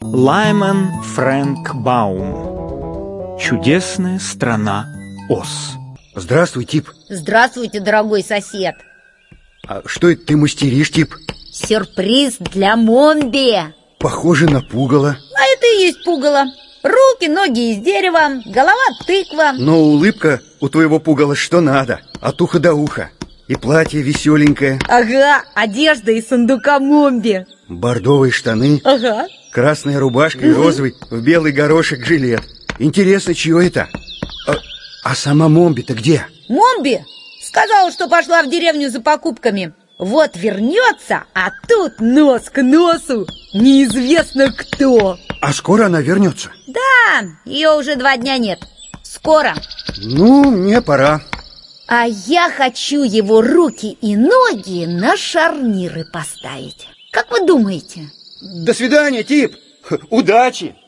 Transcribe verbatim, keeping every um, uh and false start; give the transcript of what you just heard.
Лайман Фрэнк Баум. Чудесная страна Оз. Здравствуй, Тип. Здравствуйте, дорогой сосед. А что это ты мастеришь, Тип? Сюрприз для Момби. Похоже на пугало. А это и есть пугало. Руки, ноги из дерева, голова тыква. Но улыбка у твоего пугала что надо, от уха до уха. И платье веселенькое. Ага, одежда из сундука Момби. Бордовые штаны. Ага. Красная рубашка и розовый в белый горошек жилет. Интересно, чье это? А, а сама Момби-то где? Момби сказала, что пошла в деревню за покупками. Вот вернется, а тут нос к носу неизвестно кто. А скоро она вернется? Да, ее уже два дня нет. Скоро. Ну, мне пора. А я хочу его руки и ноги на шарниры поставить. Как вы думаете? До свидания, Тип. Удачи.